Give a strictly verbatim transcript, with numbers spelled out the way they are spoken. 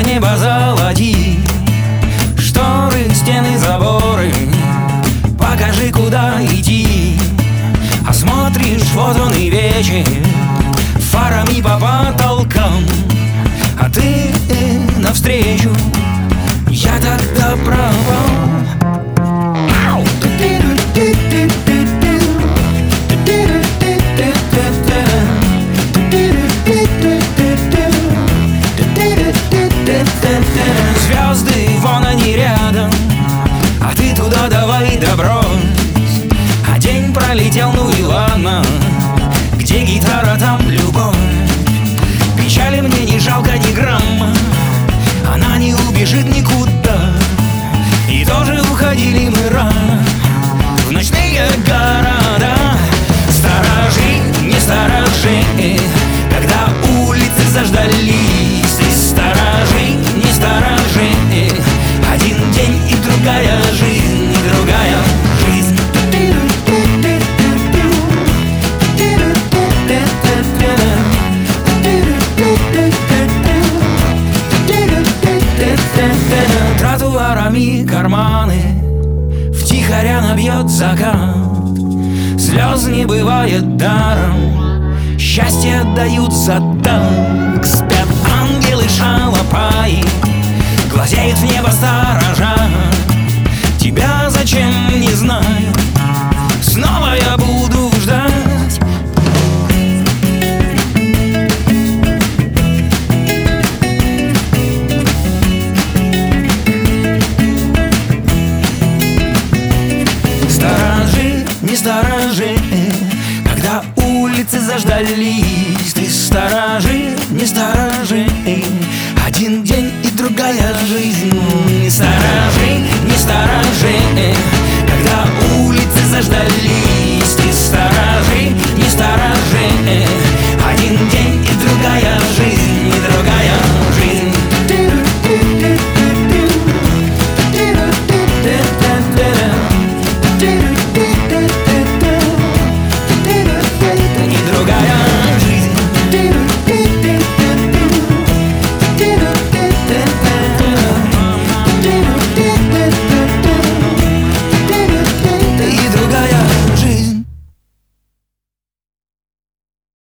небо золоти, шторы, стены, заборы. Покажи, куда идти. А смотришь, вот он и вечер, фарами по потолкам, а ты навстречу, я тогда пропал. Звезды, вон они рядом, а ты туда давай доброс. А день пролетел, ну и ладно, где гитара, там любовь. Печали мне не жалко ни грамма, она не убежит никуда. И тоже уходили мы рано в ночные города. Сторожи, не сторожи, когда улицы заждались. Ты сторожи, не сторожи, один день и другая жизнь, и другая жизнь. Тротуарами карманы втихаря набьет закат. Слез не бывает даром, счастье отдаются так. Спят ангелы шалопаи, глазеют в небо сторожа. Тебя зачем, не знаю, снова я буду ждать. Сторожи, не сторожи, когда улицы заждались. Ты сторожи, не сторожи, один день и другая жизнь. Не сторожи, не сторожи, когда улицы заждались.